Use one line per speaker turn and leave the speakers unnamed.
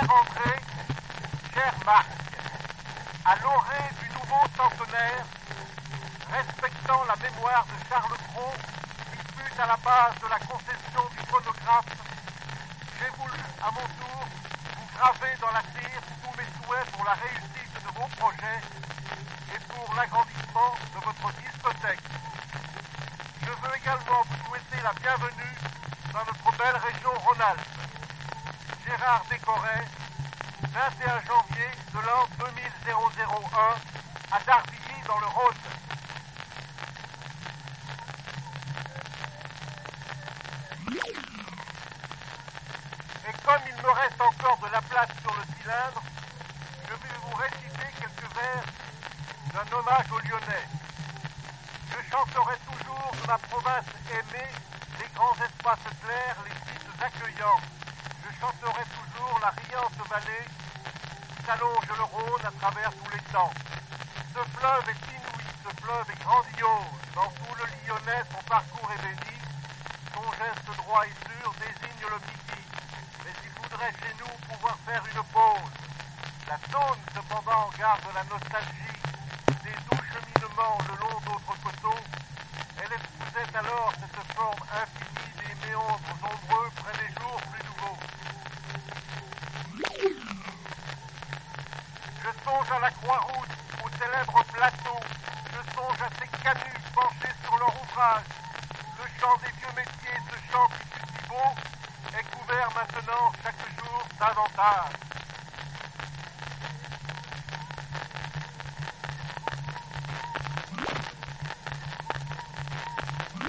rentrée, cher Marc, à l'orée du nouveau centenaire, respectant la mémoire de Charles Cros, qui fut à la base de la conception du phonographe, j'ai voulu, à mon tour, vous graver dans la cire tous mes souhaits pour la réussite de vos projets et pour l'agrandissement de votre discothèque. Je veux également vous souhaiter la bienvenue dans notre belle région Rhône-Alpes. Gérard Décoré, 21 janvier de l'an 2001 à Darvilly dans le Rhône. Et comme il me reste encore de la place sur le cylindre, je vais vous réciter quelques vers d'un hommage aux Lyonnais. Je chanterai toujours de ma province aimée, les grands espaces clairs, les sites accueillants. Je chanterai toujours la riante vallée qui s'allonge le Rhône à travers tous les temps. Ce fleuve est inouï, ce fleuve est grandiose. Dans tout le Lyonnais, son parcours est béni. Son geste droit et sûr désigne le midi. Mais il voudrait chez nous pouvoir faire une pause. La Saône, cependant, garde la nostalgie des doux cheminements le long d'autres coteaux. Elle épousait alors cette forme infinie des méandres nombreux près des jours plus nouveaux. Je songe à la Croix-Rousse, au célèbre plateau. Je songe à ces canuts penchés sur leur ouvrage. Le chant des vieux métiers, ce chant qui fut si beau, est couvert maintenant chaque jour davantage.